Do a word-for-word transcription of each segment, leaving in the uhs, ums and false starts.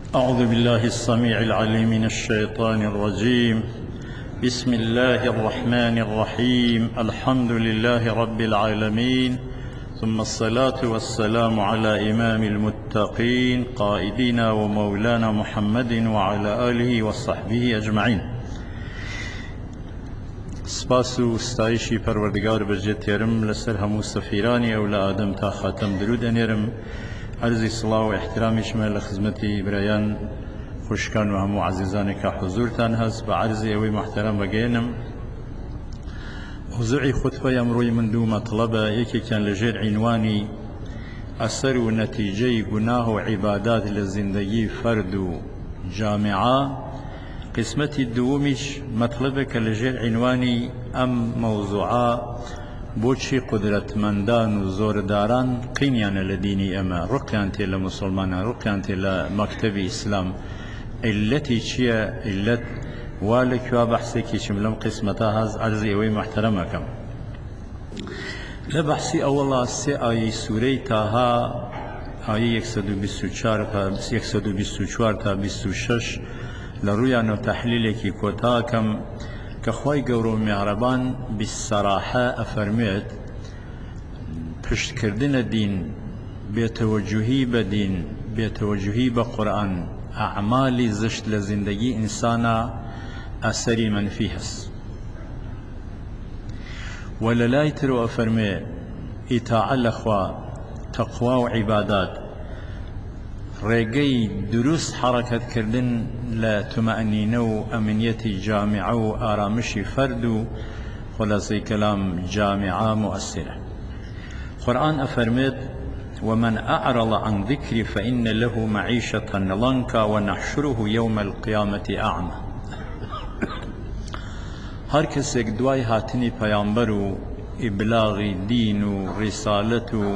أعوذ بالله السميع العليم من الشيطان الرجيم. بسم الله الرحمن الرحيم. الحمد لله رب العالمين، ثم الصلاة والسلام على إمام المتقين قائدنا ومولانا محمد وعلى آله وصحبه أجمعين. سپاس و ستایشی پروردگار بجێتێرم لەسەر هەموو سەفیرانی ئەولا ئادەم تا خاتەم درود ئەنێرم. عرضی سڵاو و احترامیشمە لە خزمەتی برایان خوشکان و هەموو عزیزانێک کە حوزورتان هەست بە عرضی ئەوەی محتەرەم بەگەێنم. موضوعی خوتبەی ئەمڕۆی من دوو مەطلەبە، یەکێکیان لەژێر عنوانی ئەسەر و نەتیجەی گوناه و عیبادات لە زیندەگی فەرد و جامعە، قسمەتی دووەمیش مەطلبێکە لەژێر عنوانی ئەم مەوزوعە بۆچی قودرەتمەندان و زۆرداران قینیانە لە دینی ئەمە، ڕقیان تێ لە موسڵمانان، ڕقیان تێ لە مەکتەبی ئیسلام، عیلەتی چییە؟ عیلەت وا لەکوێ بەحسێکیشم لەم قسمەتە هەز عەرزی ئەوەی محتەرەمەکەم. لە بەحسی ئەوەڵا سێ ئایەی سوورەی تاها، ئایەی یەکسەد و بیست و چوار یەکسەد و بیست و چوار تا بیست و شەش لە ڕوویانەوە تەحلیلێکی کۆتاکەم کە خوای گەورە و میهرەبان بیسەراحە ئەفەرمێت پشتکردنە دین، بێتەوەجوهی بە دین، بێتەوەجوهی بە قورئان، ئەعمالی زشت لە زیندەگی ئینسانە ئەسەری منفی هەست. و لە لای ترەوە ئەفەرمێ ئیتاعە لەخوا، تەقوا و عیبادات، ڕێگەی دروست حەڕەکەتکردن لە تومەئەنینە و ئەمنیەتی جامعە و ئارامشی فەرد و خلاصەی کەلام جامعە مؤثرە. قورئان ئەفەرمێت ومن أعرض عن ذكري فإن له معيشة ضنكا ونحشره يوم القيامة أعمى. هەر کەسێک دوای هاتنی پەیامبەر و ئیبلاغی دین و ڕیسالەت و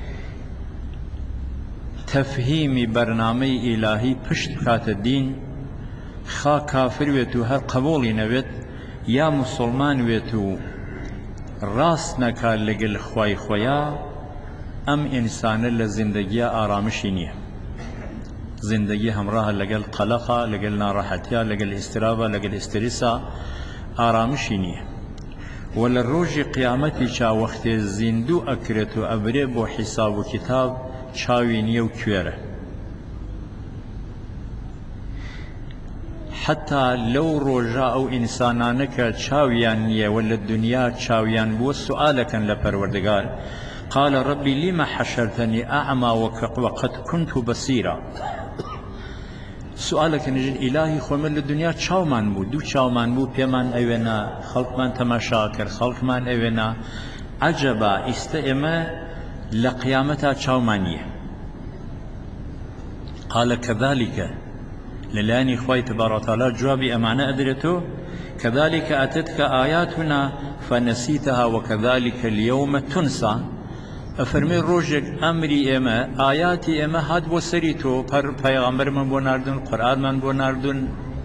تەفهیمی بەرنامەی ئیلاهی پشت بکاتە دین، خا کافر وێت و هەر قبوڵی نەوێت، یا موسڵمان وێت و ڕاست نەکات لەگەڵ خوای خۆیە، ئەم ئینسانە لە زیندەگیە ئارامشی نییە. زیندەگی هەمڕاهە لەگەڵ قەلەقە، لەگەڵ ناڕەحەتیە، لەگەڵ ئیسترابە، لەگەڵ ئیستریسە، ئارامشی نییە. و لە ڕۆژی قیامەتی چاوەختێ زیندوو ئەکرێت و ئەبرێ بۆ حیساب و کتاب، چاوی نییە و کوێرە. حتا لەو ڕۆژە ئەو ئینسانانە کە چاویان نییە و لە دنیا چاویان بووە سوئالەکەن لە پەروەردگار، قال ربي لما حشرتني أعمى وقد كنت بصيرا. سؤالك نجد إلهي خومن للدنيا چاومان بو، دو چاومان بو، پێمان ئەوێنە، خەڵکمان تەماشا کرد، خەڵکمان ئەوێنە، عەجەبا ئیستە لە قیامەتا چاومان نییە. قال كذلك، لەلایەنی خوای تبارەک وتەعالا جوابی ئەمانە ئەدرێتەوە، كذلك أتتك آياتنا فنسيتها وكذلك اليوم تنسى. ئەفەرمێ ڕۆژێک ئەمری ئێمە، ئاياتی ئێمە هات بۆ سەری تۆ، پەیغەمبەرمان بۆ ناردون، قورئانمان بۆ ناردون،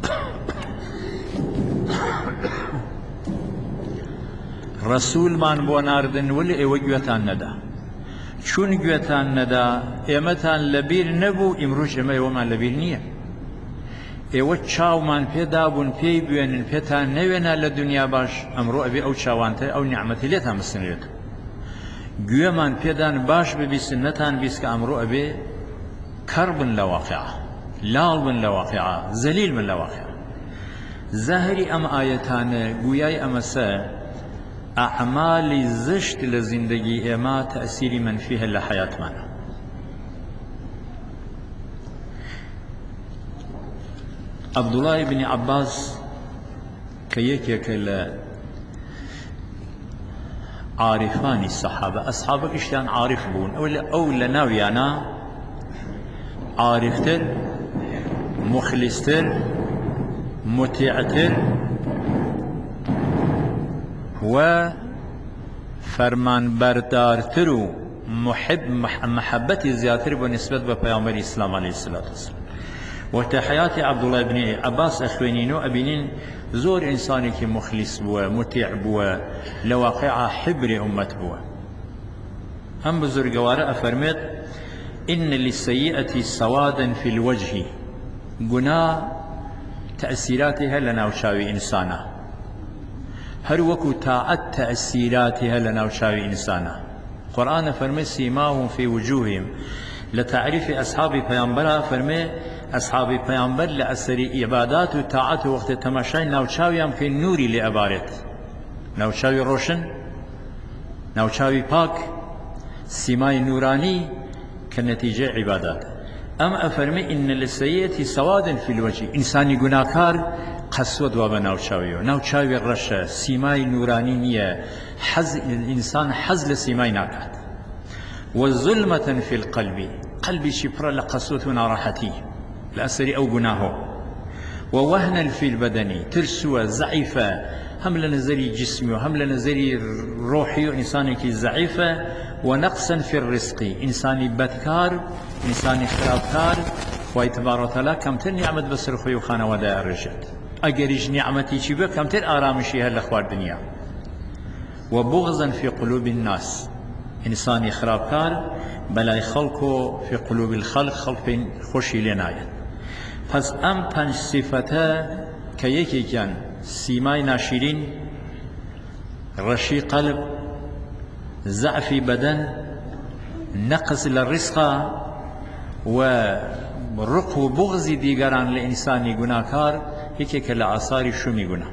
ڕەسوولمان بۆ ناردن، ولی ئێوە گوێتان نەدا. چون گوێتان نەدا، ئێمەتان لەبیر نەبوو، ئیمڕۆژ ئێمە ئێوەمان لەبیر نییە. ئێوە چاومان پێدا بوون پێی بوێنن، پێتان نەوێنا لە دنیا باش، ئەمڕۆ ئەبێ ئەو چاوانتە ئەو نیعمەتی لێتان بسنرێت. گوێمان پێدان باش ببیستن، نەتان بیست کە ئەمڕۆ ئەبێ کەڕ بن لە واقعە، لاڵ بن لە واقعە، زەلیل بن لە واقعە. زاهری ئەم ئایەتانە گویای ئەمەسە ئەعمالی زشت لە زیندەگی ئێمە تەئسیری منفی هەیە لە حەیاتمانە. عەبدوڵای بنی عەباس کە یەکێکە لە عارفانی سەحابە، ئەسحابە گشتیان عارف بوون، ئەو لە ناویانە عارفتر، مخلیستر، مطیعتر و فەرمانبەردارتر و محب محەبەتی زیاتر بۆ نسبەت بە پەیامبەری ئیسلام عەلەیهی سەلاتو وەسەلام. وەختە حەیاتی عەبدوڵای بنی عەباس ئەخوێنینەوە ئەبینین زۆر ئینسانێکی مخلیس بووە، مطیع بووە، لە واقعە حبری ئومەت بووە. ئەم بزرگوارە ئەفەرمێت إن للسيئة سوادا في الوجه گونا تأثیراتی هەیە لە ناوچاوی ئینسانە، هەر وەکو تاعەت تأثیراتی هەیە لە ناوچاوی ئینسانە. قورئانە فەرمێ سیماهم فی وجوههم لە تعریفی ئەسحابی پەیامبەرە فەرمێ ئەسحابی پەیامبەر لە ئەسەری عیبادات و تاعەت و وەختێ تەماشای ناوچاویان بکەین نووری لێ ئەبارێت، ناوچاوی ڕۆشن، ناوچاوی پاک، سیمای نورانی کە نەتیجەی عیبادات. ئەم ئەفەرمێ ئینە للسەیئەتی سەوادن فی الوجه، ئینسانی گوناکار قەسوە دوا بە ناوچاویەوە، ناوچاوی ڕەشە، سیمای نورانی نییە، حەز ئینسان حەز لە سیمای ناکات. وظلمة في القلب، قلبی پڕە لە قەسوەت و ناڕەحەتی لە ئەسەری ئەو گوناهۆ. ووهنا في البدن، ترسوە زەعیفە، هەم لە نەزەری جسمی و هەم لە نەزەری ڕۆحی و ئینسانێکی زەعیفە. ونقصا في الرزق، إنساني بدكار، إنساني خرابكار، خوای تبارك وتعالى كمتر نعمت بسر خوي وخانه ودا الرجت أجريج نعمتي شبه كمتر آرامشي هل أخوار دنيا. وبغضا في قلوب الناس، إنساني خرابكار بلاي خلقه في قلوب الخلق، خلق خوشي لنايا. پس أم پنج صفتا كيكي كان سيماي ناشرين، رشي قلب، ضعف بدن، نقص للرزق، ورق و بغض دیگران لإنسانی گناهکار یکی که لآثار شومی گناه.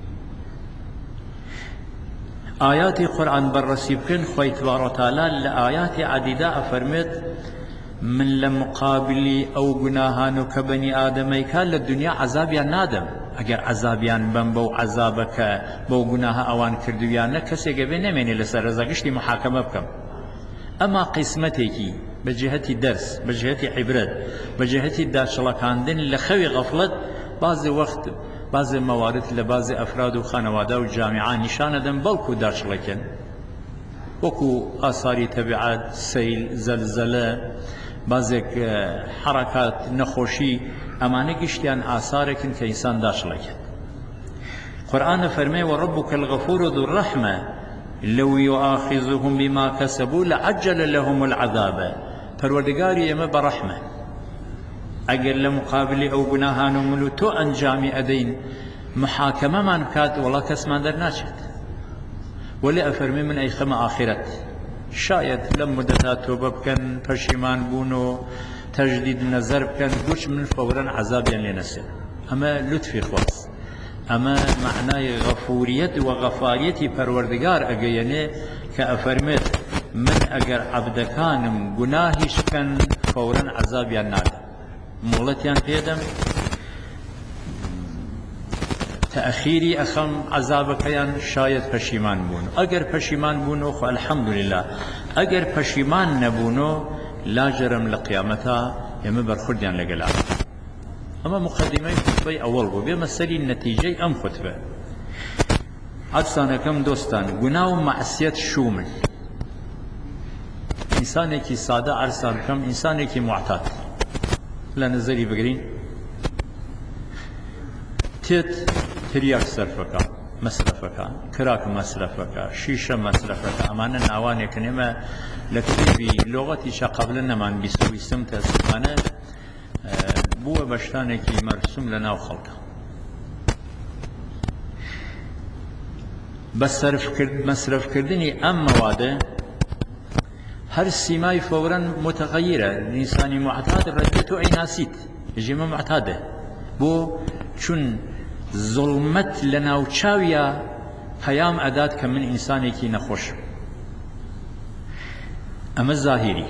آیات قرآن بررسی بکن خوای تبارک و تعالی لآیات عدیده افرمید من لمقابل او گناهانو كبني آدمي كان للدنيا عذابيان نادم، اگر عذابيان بن بو عذابك بو گناه اوان كردويان كسي قبل نميني لسر رزاقشتي محاكمة بكم. اما قسمتكي بجهة درس، بجهة عبرت، بجهة داشلكاندن لخوي غفلت، بعض وقت بعض موارد لبعض افراد و خانواده و جامعان نشان دن بلكو داشلكن وكو آثار تبعات سيل زلزله بعضك حركات نخوشي امانه گشتيان آثاركن كإنسان داشلكن. قرآن فرمي وربك الغفور ذو الرحمة لو يؤاخذهم بما كسبوا لعجل لهم العذاب. پروردگاری اما برحمة اگر لمقابل او گناهانو ملو تو انجام ادين محاكمة من كات والله كس ما در ناشد ولا افرمي من اي خما آخرت شاید لم مدتها توبه بکن پشیمان بونو تجدید نظر بکن گوش من فورا عذابیان لنسل. اما لطفی خواست، اما معنای غفوریت و غفاریتی پروردگار اگه که افرمید من اگر عبدکانم گناهیش کن فورا عذابیان نادم مولتیان پیدم تأخيري أخم عذابك يان شايد پشیمان بونو. اگر پشیمان بونو خو الحمدلله، اگر پشیمان نبونو لا جرم لقيامتا يم برخورديان لقلا. اما مقدمه خطبه اول بو بما سلي النتيجه ام خطبه عدسان كم دوستان گناه و معصيت شومل. انساني كي ساده عرسان كم انساني كي معتاد لنظري بگرين تيت ترياك صرفك مصرفك كراك مصرفك شيشه مصرفك امانه ناوانه كنما لكتبي لغتي شقبلنا من بيسوي سمت سبحانه بو بشتانه كي مرسوم لنا وخلقه بس صرف كرد مصرف كردني ام مواده هر سيماي فورا متغيره. الانسان معتاد ردته اي ناسيت جمع معتاده بو چون ظلمت لناوچاویا پیام اداد که من انسانی کی نخوش. اما ظاهری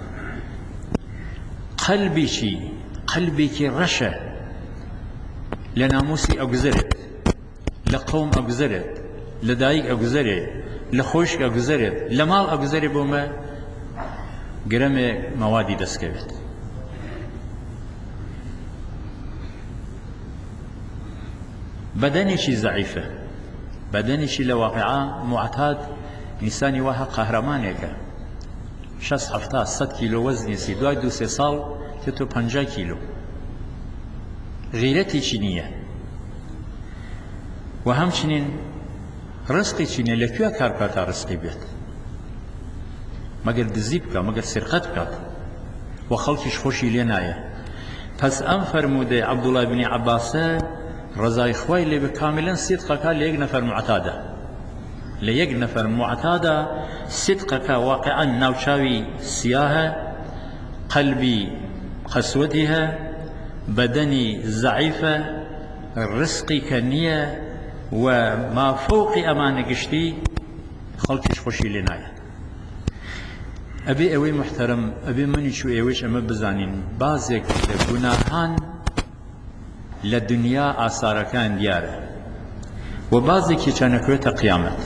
قلبی چی قلبی کی رشه لناموسی اگذرد لقوم اگذرد لدایک اگذرد لخوش اگذرد لمال اگذرد بومه گرم موادی دست کرد. بدنشي ضعيفة، بدنشي لواقعا معتاد إنساني واحد قهرمانيك شخص حفتا صد كيلو وزن يسي دواي دو سي سال تتو پنجا كيلو غيرتي چينية وهم چنين رزقي چينية لكيو كاركاتا رزقي بيت مگر دزي بكا مگر سرقت بكات وخلقش خوشي لنايا پس ئەم فەرموودەی عەبدوڵای بنی عەباسە ڕەزای خوای لێ بێ کاملەن سیدقەکە لە یەک نەفەر موعتادە لە یەک نەفەر موعتادە سیدقەکە واقعەن ناوچاوی سیاهە قەلبی قەسوەتی هەیە بەدەنی زەعیفە ڕزقی کە نییە و مافۆقی ئەمانە گشتی خەڵکیش خۆشی لێ نایە ئەبێ ئەوەی محتەرەم ئەبێ منیش و ئێوەش ئەمە بزانین بازێک لە گوناهان لە دنیا ئاسارەکان دیارە و بازێکی چەنەکوێتە قیامەت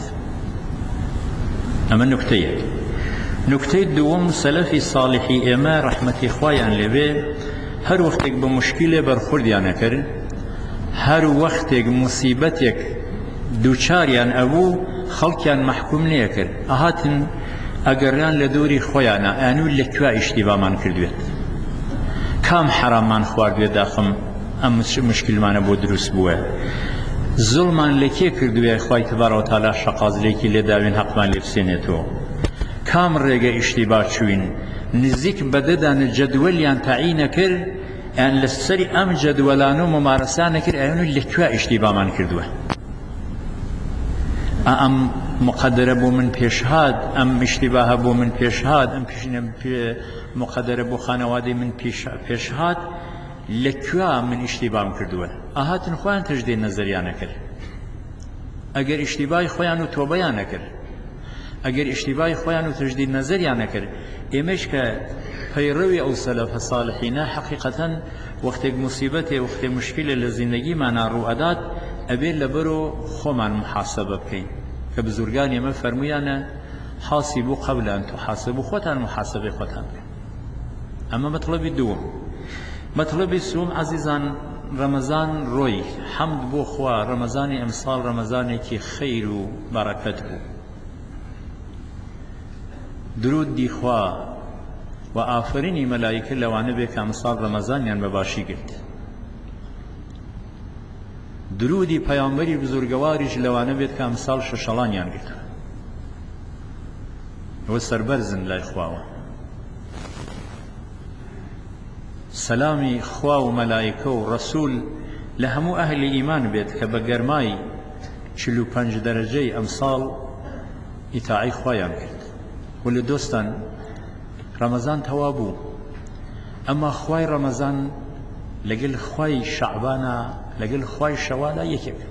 ئەمە نوکتەیەک نوکتەی دووەم سەلەفی ساڵحی ئێمە ڕەحمەتی خوایان لێبێ هەر وەختێک بە موشکیلێ بەرخوردیانە کرد هەر وەختێک موسیبەتێک دووچاریان ئەبوو خەڵکیان مەحکوم لێ کرد ئەهاتن ئەگەڕیان لە دۆری خۆیانە ئەنوو لەکوێ ئیشتیبامان کردوێت کام حەرامان خواردوێت داخم ئەم مشکلمانە بۆ دروست بووە زوڵمان لە کێ کردوێ خوای تبارەک و تەعالا شەقازلێکی لێداوین حەقمان لێ بسێنێتەوە کام ڕێگە ئیشتیبا چوین نزیک بەدەدانە جەدوەلیان تەعینە کرد ئەن لەسەری ئەم جەدوەلانە و مەمارەسانە کرد ئەنوو لەکوێ ئیشتیبامان کردووە ئەم مقدرە بۆ من پێشهات ئەم اشتباهە بۆ من پێشهات ئەم پیشینە مقدرە بۆ خانەوادەی من پێشهات لەکوێ من اشتبام کردووە ئاهاتن خۆیان تەجدید نەزەریانە کرد ئەگەر اشتباهی خۆیان و تۆبەیانە کرد ئەگەر اشتباهی خۆیان و تەجدید نەزەریانە کرد ئێمەش کە پەیڕەوی ئەو سەلەفە ساڵحینە حەقیقەتەن وەختێک موسیبەتێ وەختێک مشکلە لە زیندەگیمانە ڕوئەدات ئەبێ لەبەرۆ خۆمان محاسەبە بکەین کە بزرگان ئێمە فەرموویانە حاسبوا قبل أن تحاسبوا خۆتان محاسبەی خۆتان بکەن ئەمە مەطلەبی دووەم مەطلەبی سووم عەزیزان ڕەمەزان ڕۆی حەمد بۆ خوا ڕەمەزانی ئەمساڵ ڕەمەزانێکی خەیر و بەڕەکەت بوو درودی خوا و ئافرینی مەلایکە لەوانە بێ کە ئەمساڵ ڕەمەزانیان بەباشی گرت درودی پەیامبەری بزرگەواریش لەوانە بێت کە ئەمساڵ شەشەڵانیان گرت ئەوە سەربەرزن لای خواوە سەلامی خوا و مەلایکە و ڕەسوول لە هەموو ئەهلی ئیمان بێت کە بە گەرمای چل و پەنج دەرەجەی ئەمساڵ ئیتاعی خوایان کرد و لە دۆستان ڕەمەزان تەوا بوو ئەمما خوای ڕەمەزان لەگەڵ خوای شەعبانە لەگەڵ خوای شەوالا یەکێک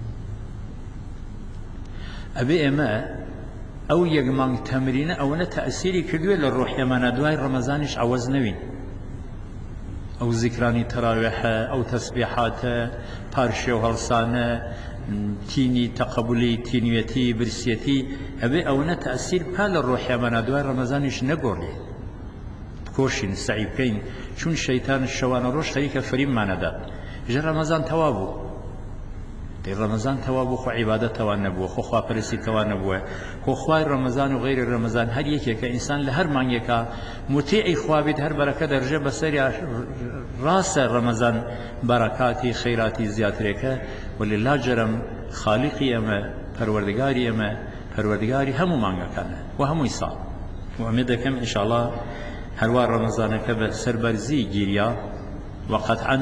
ئەبێ ئێمە ئەو یەک مانگ تەمرینە ئەوەنە تەئسیری کردووێت لە ڕۆحیەمانە دوای ڕەمەزانیش عەوەز نەوین ئەو زیکرانی تەراویحە ئەو تەسبیحاتە پارشێ و هەڵسانە تینی تەقەبولی تینوێتی برسیەتی ئەبێ ئەوەنە تەئسیر بکات لە ڕۆحیەمانە دوای ڕەمەزانیش نەگۆڕێ بکۆشین سەعی بکەین چون شەیتان شەوانە ڕۆژ خەریکە فەریبمانەدا ژە ڕەمەزان تەوا بوو دەی ڕەمەزان تەوا بوو خۆ عیبادەت تەوا نەبووە خۆ خواپەرستی تەوا نەبووە خۆ خوای ڕەمەزان و غەیری ڕەمەزان هەر یەکێکە ئینسان لە هەر مانگێکە موتیعی خوا بێت هەر بەرەکە دەرژێ بەسەری ڕاستە ڕەمەزان بەرەکاتی خەیراتی زیاترێکە وەلله جەرەم خالیقی ئەمە پەروەردگاری ئەمە پەروەردگاری هەموو مانگەکانە و هەمووی ساڵ و ئەمێ دەکەم ئینشاءڵڵا هەروە ڕەمەزانەکە بە سەربەرزی گیریا و قەتعەن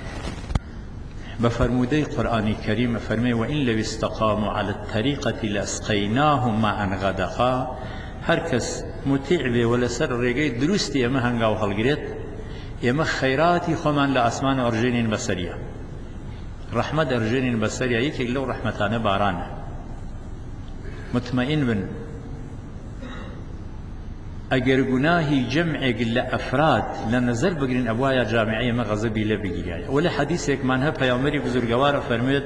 بفرمودي قرآن الكريم فرمي وإن لو استقاموا على الطريقة لأسقيناهم ماء غدقا هركس متيع به ولا سر رجاي درستي أما هنجاو هالجريت أما خيراتي خمان لأسمان أرجين بسرية رحمة أرجين بسرية يك لو رحمتنا باران مطمئن بن اگر گناهی جمع گله افراد لنظر بگیرین ابوای جامعه ما غضبی لبگیری ولی حدیث یک منها پیامبری بزرگوار فرمود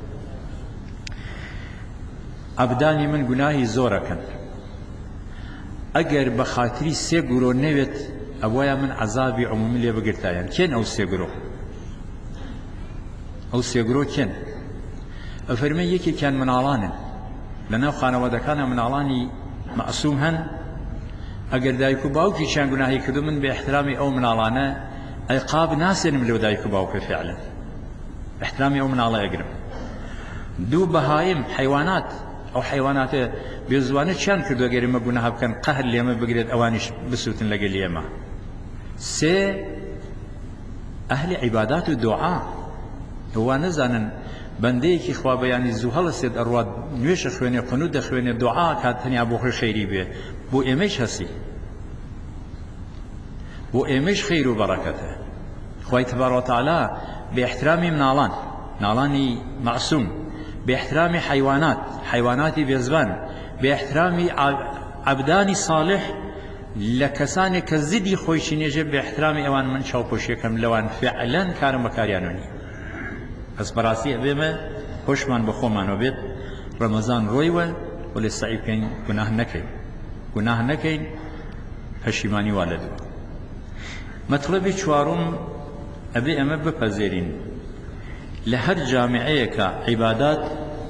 عبدانی من گناهی زور کن اگر بخاطری سه گرو نویت ابوای من عذابی عمومی لبگیرتایان کن او سه گرو او سه گرو کن فرمی یکی کن منالان لنا خانواده کان منالانی معصوم هن اگر دایکو باوکی چند گناهی کردو من به احترامی او منالانه عقاب ناسنم لو دایکو باوکی فعلا احترامی او مناله اگرم دو بهایم حیوانات او حیوانات بیزوانه چند کردو اگر ما گناه بکن قهر لیمه بگیرد اوانش بسوتن لگل لیمه سه ئەهلی عیبادات و دوعا وا نەزانن بەندەیەکی خوا بەیانی زوو هەڵەسێت ئەڕوات نوێژە خوێنێ قونوت دەخوێنێ دوعا کات تەنیا بۆ خۆی خەیری بێ بۆ ئێمەش هەسی بۆ ئێمەش خەیر و بەڕەکەتە خوای تبارەک و تەعالا بە احترامی مناڵان ناڵانی معسووم بە احترامی حیوانات حیواناتی بێزبان بە احترامی عەبدانی صالح لە کەسانێک کە زیدی خۆی چینێژێ بە احترامی ئەوان من چاوپۆشیەکەم لەوان فعلەن کارم بەکاریانۆنی پس بەڕاستی ئەبێمە خۆشمان بە خۆمانەوە بێت ڕەمەزان ڕۆیوە و لێ سەعی بکەین گوناه نەکەین گوناه نەکەین پەشیمانی وا لە دوو مەطلەبی چوارم ئەبێ ئەمە بپەزێرین لە هەر جامعەیەکە عیبادات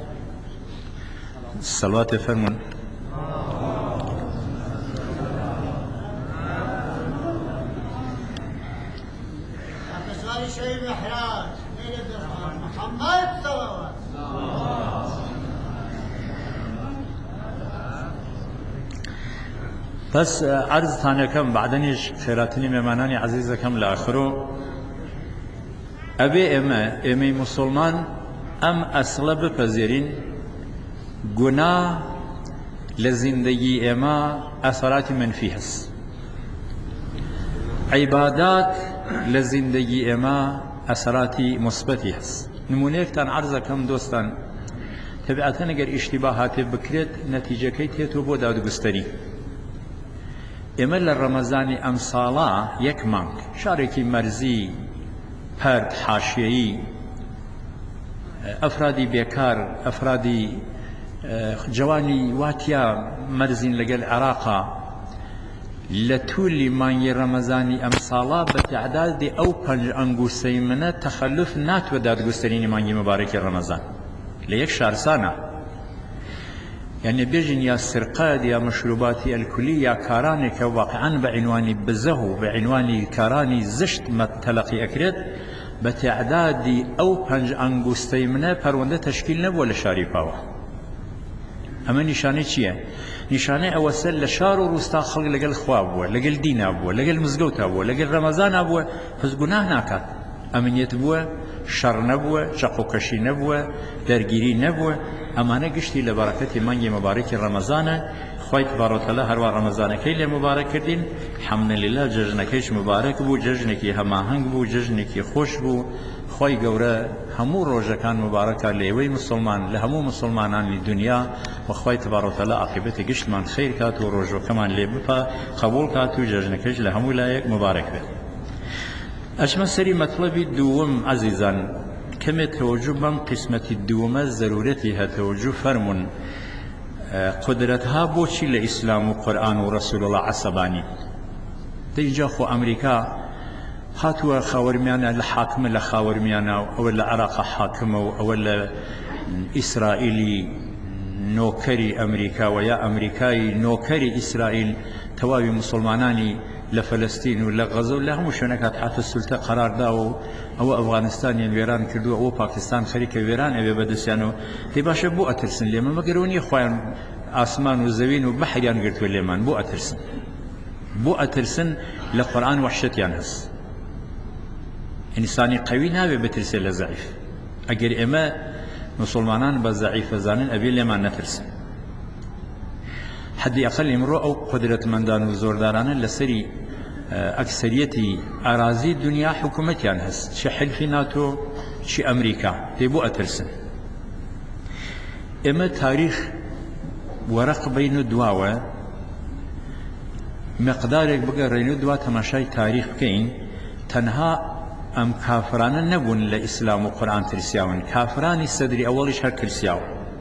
سەڵاتێ فەرمون بس عرض تانەکەم بعدەنیش خێراتنی مێمانانی عەزیزەکەم لە ئاخرۆ ئەبێ ئێمە ئێمەی موسڵمان ئەم ئەسڵە بپەزێرین گوناه لە زیندەگی ئێمە ئەسەراتی منفی هەست عیبادات لە زیندەگی ئێمە ئەسەراتی مثبەتی هەست نمونەیەکتان عەرزەکەم دۆستان تەبیعەتەن ئەگەر ئیشتیباه هاتێ بکرێت نەتیجەکەی تێتەوە بۆ دادگستەری ئێمە لە ڕەمەزانی ئەم ساڵا یەک مانگ شارێکی مەرزی پەرد حاشیەیی ئەفرادی بێکار ئەفرادی جوانی واتیا مەرزین لەگەل عێراقا لە توولی مانگی ڕەمەزانی ئەم ساڵا بە تەعدادی ئەو پەنج ئەنگوستەی منە تەخەلف ناتوە دادگستەرینی مانگی مبارەکی ڕەمەزان لە یەک شارسانە يعني بيجن يا سرقات يا مشروبات الكلية يا كاراني كواقعا بعنواني بزه بعنواني كاراني زشت ما تلقي أكرد بتعدادي أو بنج أنغوستي منه پرونده تشكيل نبوه لشاري باوه أما نشانه چيه؟ نشانه أوسل لشار و روستا خلق لقل خواب بوه لقل دين أبوه لقل مزقوت أبوه لقل رمضان أبوه حز گناه ناكات أمنيت بوه شر نبوه شقو كشي نبوه درگيري نبوه ئەمانە گشتی لە بەڕەکەتی مانگی مبارەکی ڕەمەزانە خوای تبارەک و تەعالا هەروە ڕەمەزانەکەی لێ مبارەک کردین حەمدەلیلا جەژنەکەیش مبارەک بوو جەژنێکی هەماهەنگ بوو جەژنێکی خۆش بوو خوای گەورە هەموو ڕۆژەکان مبارەکە لە ئێوەی مسلمان لە هەموو مسلمانانی دنیا و خوای تبارەک و تەعالا عاقبەتی گشتمان خەیر کات و ڕۆژەکەمان لێ بپا قبوڵ کات و جەژنەکەیش لە هەموو لایەک مبارەک بێت ئەچمە سەری مەطلەبی دووەم عەزیزان كم توجه بم قسمة الدومة ضرورتها توجه فرمون قدرتها بوشي لإسلام وقرآن ورسول الله عصباني تيجا خو أمريكا هاتوا خاورميانا الحاكم لخاورميانا أو العراق حاكم أو إسرائيلي نوكري أمريكا ويا أمريكاي نوكري إسرائيل توابي مسلماناني لفلسطين ولا غزة ولا هم شنكات حتى السلطة قرار داو أو أفغانستان ويران كردو أو باكستان خريك ويران أبي بدسيانو تباش بو أترسن لما ما قروني خوان آسمان وزوين وبحريان قرت واليمان بو أترسن بو أترسن لقرآن وحشتيان هس إنساني قوي نابي بترسل لزعيف أجر إما مسلمانان بزعيف زانن أبي لما نترسن حد أقل امرؤ أو قدرة مندان وزورداران لسري أكثريتي أراضي الدنيا حكومتيان هس شي حلف ناتو شي أمريكا تيبو أترسن إما تاريخ ورق بين دواوة مقدارك بقى رينو دوا تماشاي تاريخ بكين تنها أم كافران نبون لإسلام وقرآن ترسياون كافران الصدري أولش هر ترسياو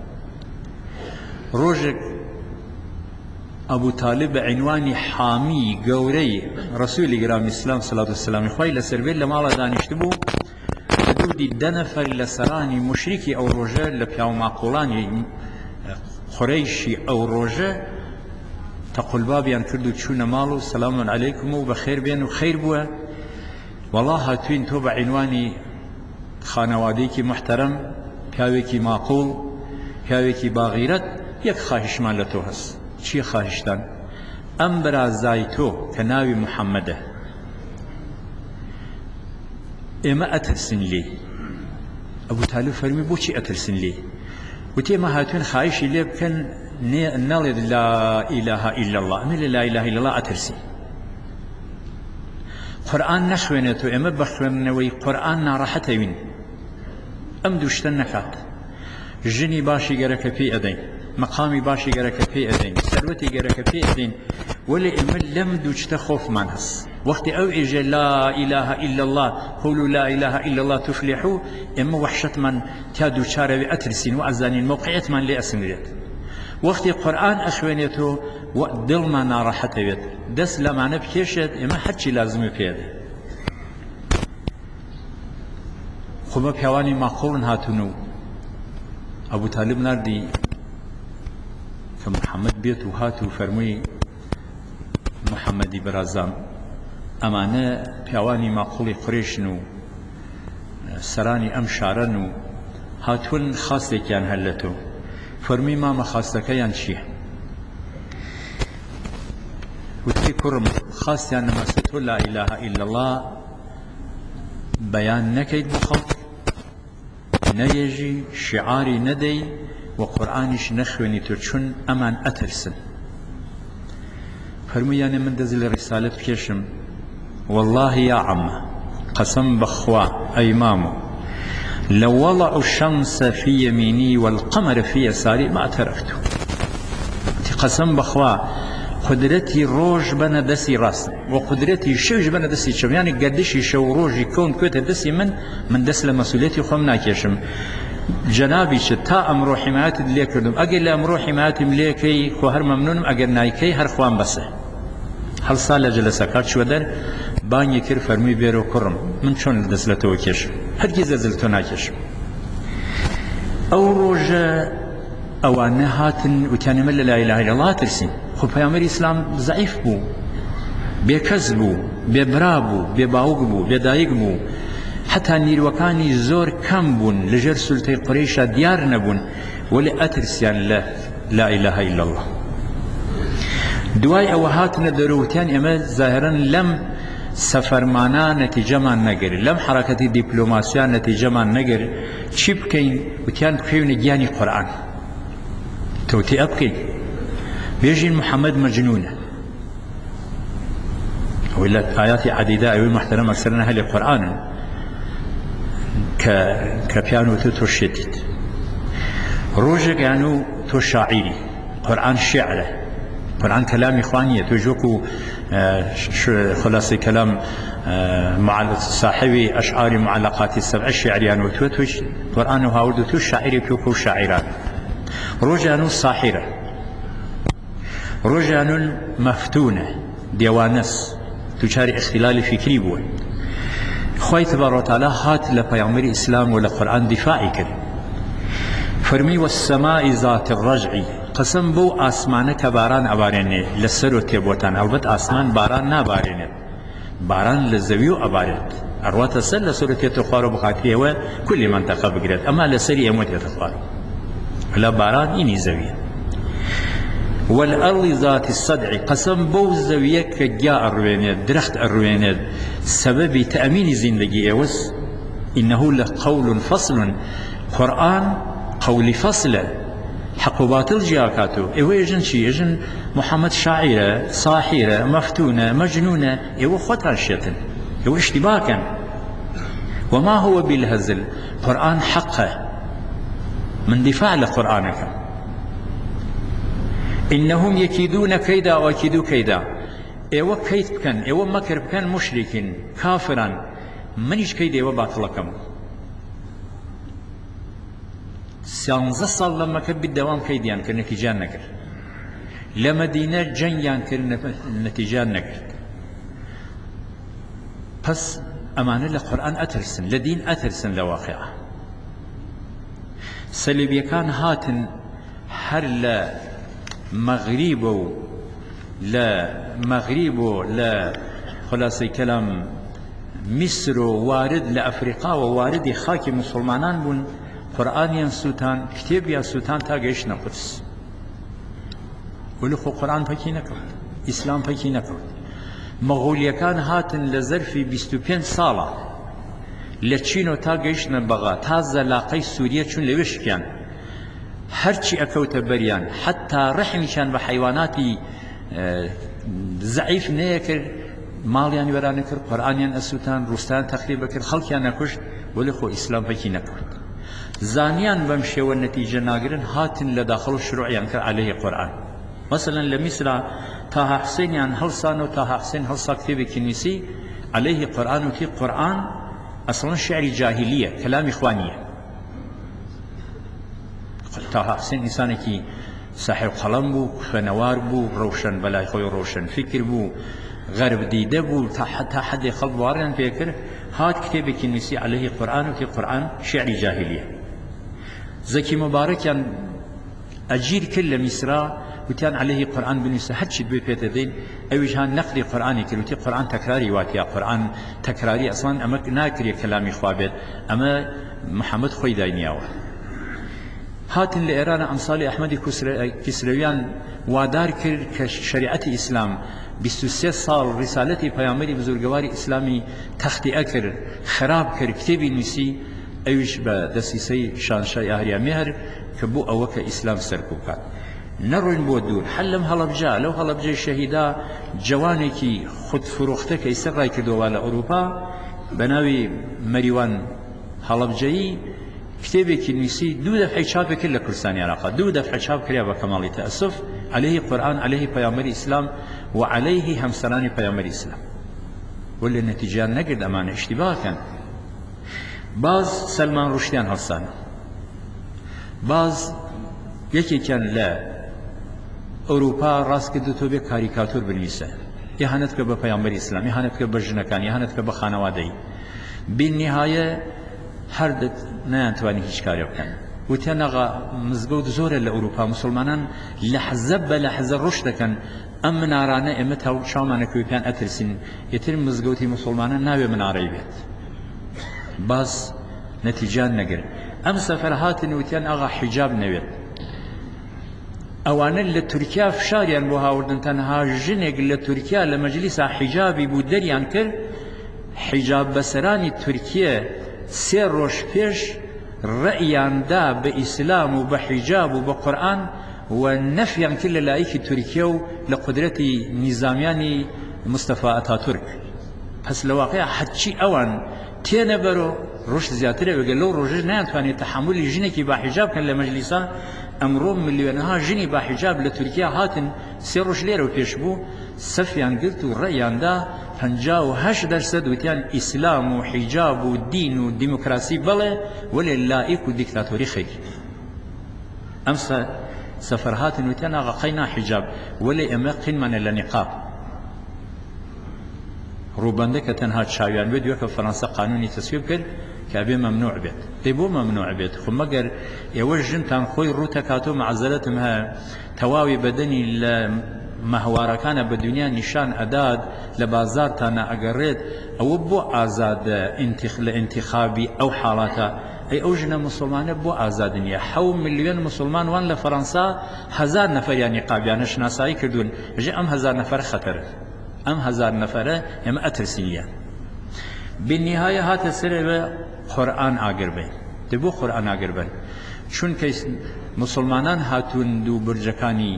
روجك أبو طالب عنواني حامي قوري رسول إكرام الإسلام صلى الله عليه وسلم خوي لسربيل لما الله دانشتبو حدودي دنفر لسراني مشركي أو رجال لبياو معقولاني قريشي أو رجال تقول بابي أن كردو تشون مالو سلام عليكم وبخير بين وخير بوا والله هاتوين توبة عنواني خانواديكي محترم كاويكي معقول كاويكي باغيرت يك خاهش مالتو هس چی خواهشتن ام برا زایتو کناوی محمده ئێمە ئەترسن لێ. ئەبوو تالب فەرمی بۆچی ئەترسن لێ؟ وتی ئێمە هاتوون خایشی لێ بکەن نەڵێت لا ئیلاها ئیلا الله، ئەمە لە لا ئیلاها ئیلا الله ئەترسی. قورئان نەخوێنێتەوە، ئێمە بە خوێندنەوەی قورئان ناڕەحەتەوین، ئەم دوو شتە نەکات. ژنی باشی گەرەکە پێی ئەدەین، مەقامی باشی گەرەکە پێی ئەدەین، سەروەتی گەرەکە پێی ئەدەین، وەلێ ئێمە لەم دوو شتە خۆفمان هەست. وەختی ئەو ئێژێ لا ئیلاها ئیلا الله، قولوا لا ئیلاها ئیلا الله تفلحوا، ئێمە وەحشەتمان تا دووچارەوێ ئەترسین و ئەزانین موقعیەتمان لێ ئەسنگرێت. وەختی قورئان ئەخوێنێتەوە دڵمان ناڕەحەتەوێت، دەست لەمانە بکێشێت، ئێمە هەرچی لازمە پێدە. خۆ بە پیاوانی ماقۆڵن هاتون و ئەبوو تالب ناردی کە محەممەد بێت و هات و فەرمووی محەممەدی بەرازام، ئەمانە پیاوانی ماقۆڵی قورێشن و سەرانی ئەم شارەن و هاتوون خاستێکیان هەر لە تۆ. فەرمووی مامە خاستەکەیان چییە؟ وتی کوڕم خاستیان نەماسە تۆ لا ئیلاها ئیلا الله بەیان نەکەیت بۆ خەڵک، نەیێژی شیعاری نەدەی و قورئانیش نەخوێنی تۆ، چون ئەمان ئەترسن. فەرموویانێ من دەست لە ڕیسالەت بکێشم، والله یا عەمە قەسەم بەخوا ئەی مامۆ لو وضعوا الشمس في يميني والقمر في يساري ما تركت. قسم بخوا قدرتي روج بنا دسي راس وقدرتي شوج بنا دسي شو، يعني قديش شو روجي كون كوت دسي من من دس لمسؤوليتي خمنا كيشم جنابي شتا امرو حمايات ليكردم اجل امرو حمايات مليكي خو هر ممنون اگر نايكي هر خوان بس هل سال جلسه كات شو در باني كر فرمي بيرو كرم من شلون دسلتو كيش هرگز زلتو ناكيش او روج اوانه هاتن وكان من لا اله الا الله ترسين خو پیامبر اسلام ضعیف بو بێکەس بوو بێبرا بوو بێباوک بوو بێدایک بوو حتا نیروەکانی زۆر کەم بوون لەژێر سولتەی قورەیشە دیار نەبوون وەلی ئەترسیان لە لا ئیلاهە ئیلا الله. دوای ئەوە هاتنە دەرەوتیان ئێمە زاهرەن لەم سەفەرمانە نەتیجەمان نەگەر، لەم حرەکەتی دیپلۆماسیان نەتیجەمان نەگەر، چی بکەین؟ وتیان بخەوینە گیانی قورئان، تەوتیئە بکەین، بێژین محەممەد مەجنونە. ولا آيات عديدة أيوة محترمة أكثرنا أهل القرآن ك كبيانو تو شديد روجك يعني تو شاعري قرآن شعره قرآن كلام إخوانية توجوكو خلاصي كلام مع صاحبي أشعار معلقات السبع الشعري يعني تو تو قرآن وهاورد تو شاعري بيوكو شاعران روجانو صاحرة روجانو مفتونة ديوانس تجاري اختلال فكري بوي خوي تبارك وتعالى هات لبيامبر الإسلام ولا قرآن دفاعي كر فرمي والسماء ذات الرجع قسم بو آسمان كباران أباريني لسرو تيبوتان البت آسمان باران ناباريني باران للزويو أباريت أروات السر لسرو تيتخوارو بخاتيه وكل منطقة بقريت أما لسري أموت يتخوارو لا باران إني زوية والأرض ذات الصدع قسم بو زوية كجاء الروينات درخت الروينات سبب تأمين زندگي اوس إنه لقول فصل قرآن قول فصل حق باطل جاكاتو ايوه يجن شي يجن محمد شاعرة صاحرة مفتونة مجنونة ايوه خطر الشيطان ايوه اشتباكا وما هو بالهزل قرآن حقه من دفاع لقرآنك إنهم يكيدون كيدا ويكيدوا كيدا ايوه كيد بكن ايوه مكر بكن مشركين كافرا منيش كيد ايوه باطلكم سيانزا صال لما كب الدوام كيديان كر نتيجان نكر لمدينة جنيان كر نتيجان نكر بس أمانة لقرآن أترسن لدين أترسن لواقعه سلبي كان هاتن هر مغربو لا مغربو لا خلاصي كلام مصر وارد لأفريقيا ووارد خاكي مسلمانان بون قرآن ين سوتان كتاب يا سوتان تاجيش نقص ولخو قرآن فكي نكرد إسلام فكي نكرد مغوليا كان هاتن لزرفي بستوبين صالة لە چینۆ تا گەیشتنە بەغا تا زەلاقەی سووریە چون لەوێشکیان هەرچی ئەکەوتە بەریان حتا ڕەحمیشان بە حەیواناتی زەعیف نەیەکرد ماڵیان وێرانە کرد قورئانیان ئەسووتان ڕووستان تەخریب کرد خەڵکیان نەکوشت وەلی خۆ ئیسلام پەکی نەکرد زانیان بەم شێوە نەتیجە ناگرن هاتن لە داخڵ و شروعیان کرد عەلەیهی قورئان مثلا لە میسرا تاها حسێنیان هەڵسان و تاها حسێن هەڵسا کتێبێکی نووسی عەلەیهی قورئان وتی قورئان ئەسڵەن شعری جاهیلیە کەلامی خوانیە تاها حسێن ئینسانێکی صاحب قەڵەم بوو خوێنەوار بوو ڕەوشن بەلای خۆی ڕۆشن فکر بوو غەرب دیدە بوو تا حتا حەدی خەڵک باوەڕیان پێ کرد هات کتێبێکی نووسی عەلەیهی قورئان وتی قورئان شعری جاهیلیە زەکی مبارەکیان ئەجیر کرد لە میسرا وتیان عەلەیهی قورئان بنووسە هەرچیت بێ پێتە دەین ئەویش هان نەقلی قورئانی کرد وتی قورئان تەکراری واتیا قورئان تەکراری ئەسڵان ئەمە ناکرێت کەلامی خوا بێت ئەمە محەممەد خۆی داینیاوە هاتن لە ئێرانە ئەمساڵی ئەحمەدی کیسرەویان وادار کرد کە شریعەتی ئیسلام بیست و سێ ساڵ ڕیسالەتی پەیامبەری بزرگواری ئیسلامی تەختیئە کرد خراپ کرد کتێبی نووسی ئەویش بە دەسیسەی شانشای ئاهریامێهر کە بوو ئەوە کە ئیسلام سەرکوب بکات نەڕۆین بۆ دوور حەل لەم هەڵەبجە لەو هەڵەبجەی شەهیدا جوانێکی خودفرۆختە کە ئیسە ڕای کردووە لە ئەوروپا بە ناوی مەریوان هەڵەبجەیی کتێبێکی نووسی دوو دەفعەی چاپی کرد لە کوردستانی عێراق دوو دەفعە چاپ کریا بە کەماڵی تەئەسف عەلەیهی قورئان عەلەیهی پەیامبەری ئیسلام و عەلەیهی هەمسەرانی پەیامبەری ئیسلام ولی نەتیجەیان نەگرت ئەمانە ئیشتیباکەن باز سەلمان ڕوشتیان هەڵسان باز یەکێکیان لە ئەوروپا ڕاست کردوتۆ بێ کاریکاتۆر بنویسە ئیهانەت کە بە پەیامبەری ئیسلام ئیهانەت کە بە ژنەکان ئیهانەت کە بە خانەوادەی بینیهایە هەر نەیانتوانی هیچ کارێ بکەن وتیان ئاغا مزگەوت زۆرە لە ئەوروپا مسلمانان لەحزە بە لەحزە ڕۆژ دەکەن ئەم منارانە ئێمە تا چاومانەکەوی پێیان ئەترسین ئیتر مزگەوتی مسلمانان ناوێ منارەی بێت باز نەتیجەیان نەگرت ئەم سەفەر هاتن وتیان ئاغا حیجاب نەوێت ئەوانە لە تورکیا فشاریان بۆ هاوردن تەنها ژنێک لە تورکیا لە مەجلیسا حیجابی بوو دەریان کرد حیجاب بەسەرانی تورکیە سێ ڕۆژ پێش ڕەئیاندا بە ئیسلام و بە حیجاب و بە قورئان و نەفیان کرد لە لایەکی تورکیە و لە قودرەتی نیزامیانی مستەفا ئەتاتورک پس لە واقعیا حەچی ئەوان تێنە بەرۆ ڕۆژ زیاترە وەگە لەو ڕۆژە نایانتوانێت تەحملی ژنێکی با حیجاب کەن لە مەجلیسا ئەمڕۆ ملیۆنەها ژنی با حیجاب لە تورکیا هاتن سێ ڕۆژ لێرە و پێش بوو سەفیان گرت و ڕەئیاندا پەنجا و هەشت دەرسەد وتیان ئیسلام و حیجاب و دین و دیموکراسی بەڵێ وەلێ لائیک و دیکتاتۆری خەیر ئەم سەفەر هاتن وتیان ئاغا قەینا حیجاب وەلێ ئێمە قینمانە لە نیقاب ڕووبەندە کە تەنها چاویان بێت وەکە فەڕەنسا قانونی تەسویب کرد کە بێ مەمنوع بێت دەی بۆ مەمنوع بێت خو مەگەر ئێوە ژنتان خۆی ڕووتەکاتۆ مەعزەرەتم هەیە تەواوی بەدەنی لە مەهوارەکانە بە دنیا نیشان ئەدات لە بازارتانە ئەگەڕێت ئەوە بۆ ئازاد لە ئینتیخابی ئەو حاڵاتە ئەی ئەو ژنە موسڵمانە بۆ ئازاد نییە حەو ملیۆن موسڵمان وان لە فەڕەنسا هەزار نەفەریان نیقابیانە شناسایی کردوون ژێ ئەم هەزار نەفەر خەتەرە ئەم هەزار نەفەرە ئێمە ئەترسینیان بینیهایە هاتە سەرەوە قورئان ئاگر بین دە بۆ قورئان ئاگر بن چونکە موسڵمانان هاتوون دوو برجەکانی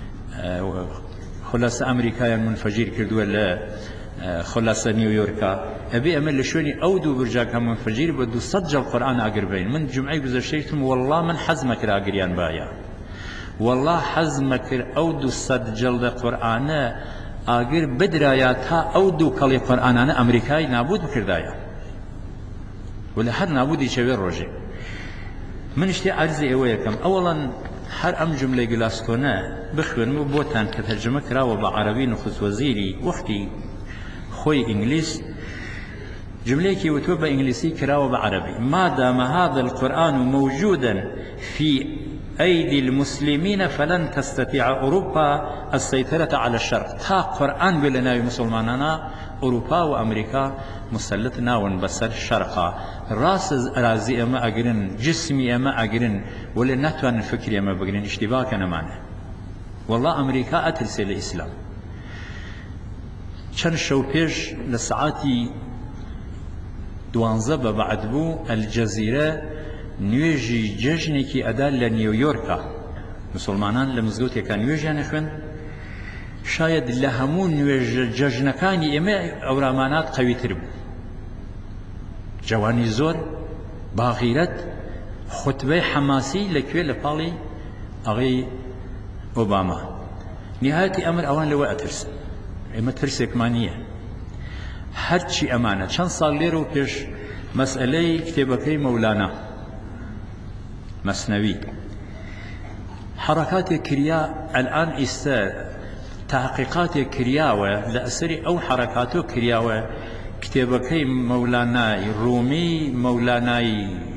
خلاصە ئەمریکایان منفەجیر کردووە لە خلاصە نیویۆرکا ئەبێ ئەمە لە شوێنی ئەو دوو برجاکە منفەجیر بە دووسەد جەڵ قورئان ئاگر بین من جومعەی گوزەشتەیتم وەڵڵا من حەزمە کرد ئاگریان باە وەڵڵا حەزمە کرد ئەو دووسەد جەڵدە قورئانە ئاگر بدرایە تا ئەو دوو کەڵی قورئانانە ئەمریکای نابود بکردایە و لە هەر نابودی چەوێ ڕۆژێ من شتێ عەرزی ئێوە یەکەم ئەوەڵەن هەر ئەم جملەی گلاستۆنە بخوێن و بۆتان کە تەرجمە کراوە بە عەرەبی نخست وەزیری وەختی خۆی ئینگلیس جملەیەکی وتوە بە ئینگلیسی کراوە بە عەرەبی ما دام هذا القرآن موجودا في أيدي المسلمين فلن تستطيع أوروبا السيطرة على الشرق تا قرآن بلناوي مسلماننا أوروبا وأمريكا مسلطنا ونبسر شرقا راس رازي أما أقرن جسمي أما أقرن ولا نتوان الفكر أما بقرن اشتباك أنا معنا والله أمريكا أترسل الإسلام چند شو پیش لساعتی دوانزە بە بەعد بوو ئەلجەزیرە نوێژی جەژنێکی ئەدا لە نیویۆرکە مسلمانان لە مزگەوتێکە نوێژیان ئەخوێن شاید لە هەموو نوێژ جەژنەکانی ئێمە ئەورامانات قەویتر بوو جوانی زۆر باغیرەت خوتبەی حەماسی لەکوێ لە پاڵی ئەغەی ئۆباما نهایەتی ئەمر ئەوان لەوە ئەترسن ئێمە ترسێکمان نییە هەرچی ئەمانە چەند ساڵ لێرە و پێش مەسئلەی کتێبەکەی مەولانا مەسنەوی حرەکاتێک کریا ئەلئان ئێستا تحقیقاتێک کریاوە لە ئەسەری ئەو حرەکاتۆ کریاوە کتێبەکەی مەولانای ڕوومی مەولانای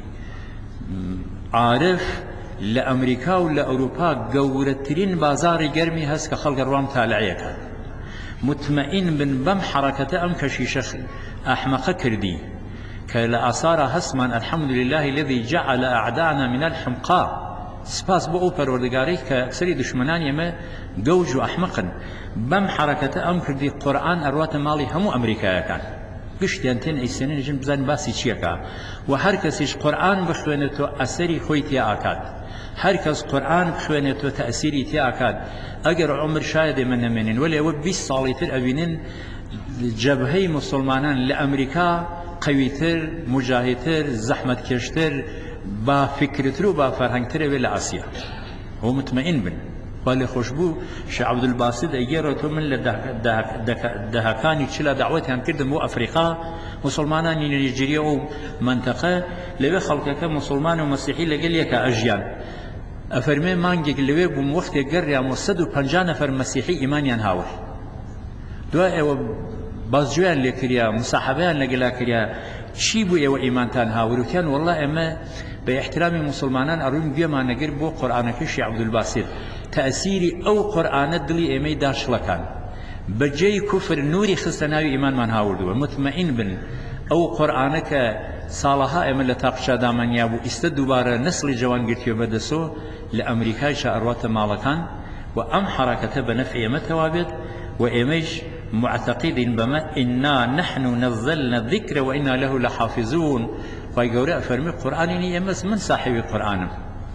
عارف لە ئەمریکا و لە ئەوروپا گەورەترین بازاڕی گەرمی هەست کە خەڵکە ڕوام تالعەیەکە مطمئن بن بەم حرەکەتە ئەم کەشیشە ئەحمەقە کردی کە لە ئاسارە هەستمان الحەمد لله الذي جعل أعداءنا من الحمقى سپاس بۆ ئەو پەروەردگارەی کە ئەکسەری دشمنان ئێمە گەوژ و ئەحمەقن بەم حرەکەتە ئەم کردی قورئان ئەڕواتە ماڵی هەموو ئەمریکایەکان گشتیان تێن ئەیسێنن ژن بزانین باسی چیەکە و هەر کەسیش قورئان بخوێنێتەوە ئەسەری خۆی تێ ئاکات هەر کەس قورئان بخوێنێتەوە تەئسیری تێ ئاکات ئەگەر عومر شاید ئێمە نەمێنین وەلی ئەوە بیست ساڵی تر ئەبینن جەبهەی موسڵمانان لە ئەمریکا قەویتر مجاهدتر زەحمەتکێشتر با فکرتر و با فەرهەنگترە وێ لە ئاسیا ئەو مطمئن بن با لێ خۆشبوو شێخ عەبدولباسط ئەیگێڕێتەوە من لە دەهەکانی چلا داوەتیان کردم بۆ ئەفریقا مسلمانانی نیجیریا و منتەقە لەوێ خەڵکەکە مسلمان و مەسیحی لەگەل یەکە ئەژیان ئەفەرمێ مانگێک لەوێ بووم وەختێک گەڕیامەوە سەد و پەنجا نەفەر مەسیحی ئیمانیان هاوە دوای ئێوە بازجویان لێ کریا مساحەبەیان لەگەلا کریا چی بوو ئێوە ئیمانتان هاوروتیان وەڵڵا ئێمە بە احترامی مسلمانان ئەڕووین گوێمانەگر بۆ قورئانەکەی شێخ عەبدولباسط تەئسیری ئەو قورئانە دڵی ئێمەی داشڵەکان بەجێی کوفر نوری خستە ناوی ئیمانمان هاوردووە مطمئن بن ئەو قورئانە کە ساڵەها ئێمە لە تاقشا دامەنیا بوو ئیستە دووبارە نەسڵی جوان گرتووە بەدەسۆ لە ئەمریکایشە ئەڕواتە ماڵەکان و ئەم حرەکەتە بە نەفعی ئێمە تەوابێت و ئێمەش معتقدين بما إنا نحن نزلنا الذكر وإنا له لحافظون فايقورا فرمي قرآني يمس من صاحب قرآن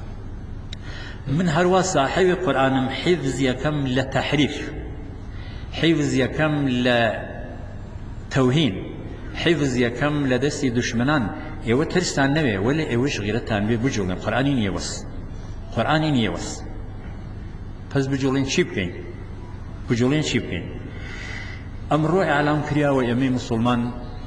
من هروا صاحب قرآن حفظ يكم لتحريف حفظ يكم لتوهين حفظ يكم لدست دشمنان ايوه ترستان نوي ولا ايوش غيرتان بجولين قرآني يوس قرآني يوس پس بجولين چی بکەین بجولين چی بکەین ئەمڕۆ ئیعلام کراوە ئێمەی مسلمان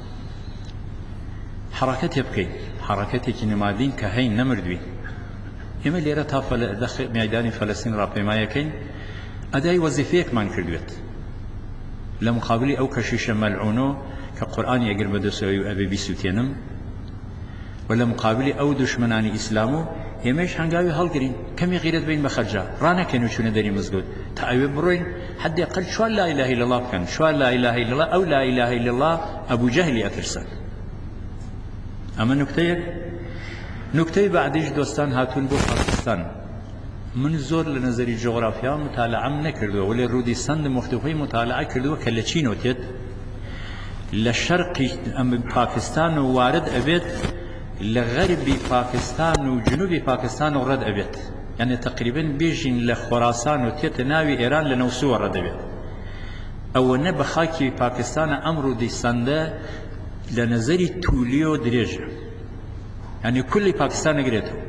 حرەکەتێ بکەین حرەکەتێکی نمادین کە هەین نەمردووین ئێمە لێرە تا میدانی فەلەستین ڕاپێمایەکەین ئەدای وەزیفەیەکمان کردوێت لە مقابلی ئەو کەشیشە مەلعونۆ کە قورئانی ئەگەر بەدەستەوەی و ئەبێ بیسووتێنم و لە مقابلی ئەو دشمنانی ئیسلام و ئێمەش هەنگاوی هەڵگرین کەمی غیرەت بین بە خەرجا ڕانەکەین و چوونە دەری مزگەوت تا ئەوێ بڕۆین حدی ئەقەل چوار لا ئیلاهە ئیلەڵڵا بکەن چوار لا ئیلاهە ئیلەڵڵا ئەو لا ئیلاهە ئیلەڵڵا ئەبوو جەهلی ئەترسن ئەمە نوکتەیەک نوکتەی بەعدیش دۆستان هاتوون بۆ پاکستان من زۆر لە نەزەری جۆغرافیا متالعەم نەکردووە وەلی ڕوودی سەند مختوفەی متالعە کردووە کە لە چین وتێت لە شەرقی پاکستان و وارد ئەبێت لە غەربی پاکستان و جنوبی پاکستان و ڕەد ئەبێت یعنی تقریبا بێژین لە خۆراسان و تێتە ناوی ئێران لە نەوسووە ڕەد ئەبێت ئەوە نە بە خاکی پاکستانە ئەم ڕوودی سەندە لە نەزەری توولی و درێژە یعنی کولی پاکستان ئەگرێتەوە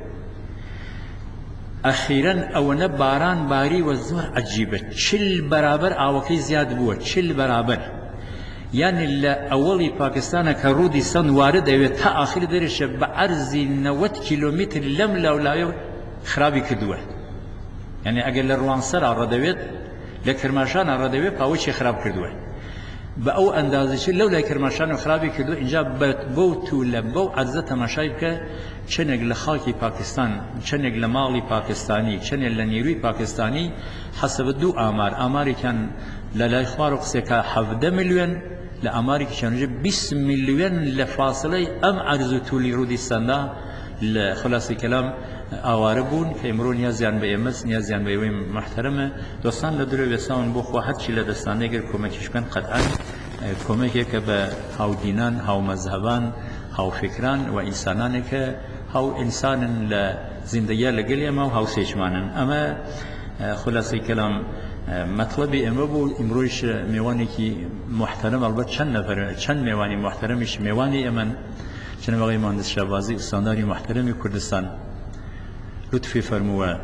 ئەخیرەن ئەوەنە باران باری و زۆر عەجیبە چل بەرابەر ئاوەکەی زیاد بووە چل بەرابەر یعنی لە ئەوەڵی پاکستانە کە ڕوودی سەند وارد ئەوێت تا ئاخر دەرێشە بە عەرزی نەوەت کیلۆمتر لەم لاولاوێ خراپی کردووە یعنی ئەگەر لە ڕوانسەرا ڕەدەوێت لە کرماشانە ڕەدەوێت پاوەچی خراپ کردووە بە ئەو ئەندازەی لەو لای کرماشان و خراپی کردووە اینجا بەو توولە بەو عەرزە تەماشای بکە چەندێک لە خاکی پاکستان چەندێک لە ماڵی پاکستانی چەندێک لە نیروی پاکستانی حەسەبە دوو ئامار ئامارێکیان لە لای خوار و قسێکە حەڤدە ملیۆن لە ئامارێکی چەندێ بیست ملیۆن لە فاصلەی ئەم عەرز و توولی ڕوودی سەندا لە خلاصی کەلام ئاوارە بوون کە ئێمڕۆ نیازیان بە ئێمەس نیازیان بە ئێوەی محتەرەمە دۆستان لە درۆ وێساون بۆ خوا هەرچی لە دەستانەیەگەر کۆمەکیش بکەن قەتعاً کمکی که به هاو دینان هاو مذهبان هاو فکران و انسانانی که هاو انسان لزندگی لگلی ما و هاو سیچمانن. اما خلاصه کلام مطلبی امرو بود امرویش میوانی که محترم البته چند نفر چند میوانی محترمش میوانی امن جناب آقای مهندس شهبازی استانداری محترم کردستان لطفی فرموه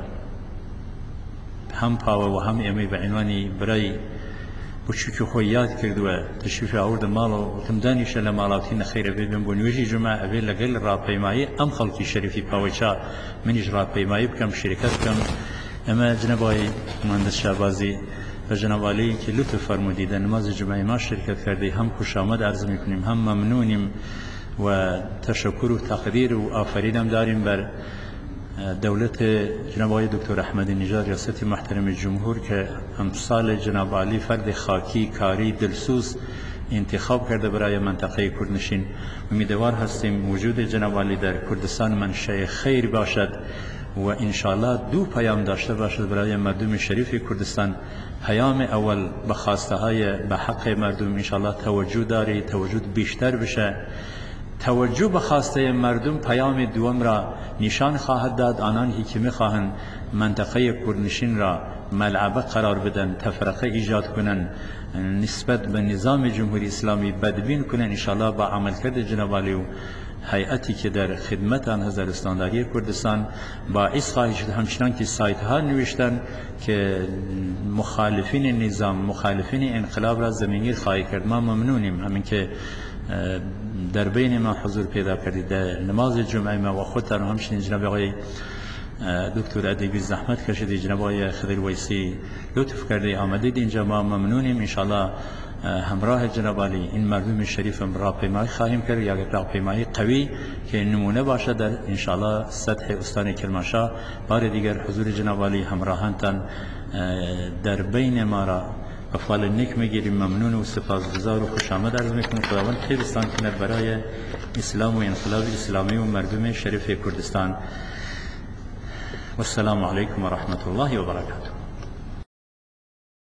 هم پاوه و هم امی به عنوانی برای بچوکی خو یاد کردوه تشریف آورد مال و تمدانیش لمالاتی نخیره ببین بونیوشی جمعه اوی لگل راپیمایی ام خلقی شریفی پاوچا منیش راپیمایی بکم شرکت کم. اما جناب آقای مهندس شهبازی و جناب علی که لطف فرمودید نماز جمعه ما شرکت کرده هم خوش آمد عرض میکنیم هم ممنونیم و تشکر و تقدیر و آفرینم داریم بر دولت جناب آقای دکتر احمدی نژاد ریاست محترم جمهور که امثال جناب علی فرد خاکی کاری دلسوز انتخاب کرده برای منطقه کردنشین. امیدوار هستیم وجود جناب علی در کردستان منشأ خیر باشد و انشاءالله دو پیام داشته باشد برای مردم شریف کردستان. پیام اول به خواسته های به حق مردم انشاءالله توجه داری توجه بیشتر بشه. توجه به خواسته مردم پیام دوم را نشان خواهد داد آنان که میخواهند منطقه کردنشین را ملعبه قرار بدن تفرقه ایجاد کنن نسبت به نظام جمهوری اسلامی بدبین کنن. انشاءالله با عملکرد جناب علی و هیئتی که در خدمت آن هزار استانداری کردستان باعث خواهد شد همچنان که سایت ها نوشتن که مخالفین نظام مخالفین انقلاب را زمینگیر خواهد کرد. ما ممنونیم همین که در بین ما حضور پیدا کردید در نماز جمعه ما و خودتان همچنین جناب آقای دکتر ادیبی زحمت کشیدید جناب آقای خضر ویسی لطف کرده آمدید اینجا. ما ممنونیم انشاءالله همراه جناب علی این مردم شریف راهپیمایی خواهیم کرد یا راهپیمایی قوی که نمونه باشد در انشاءالله سطح استان کرمانشاه. بار دیگر حضور جناب علی همراهانتان در بین ما را افعال نیک میگیریم. ممنون و سپاسگزار و خوش آمد عرض میکنم. خداوند خیرستان کند برای اسلام و انقلاب اسلامی و مردم شریف کردستان. والسلام علیکم و رحمت الله و برکاته.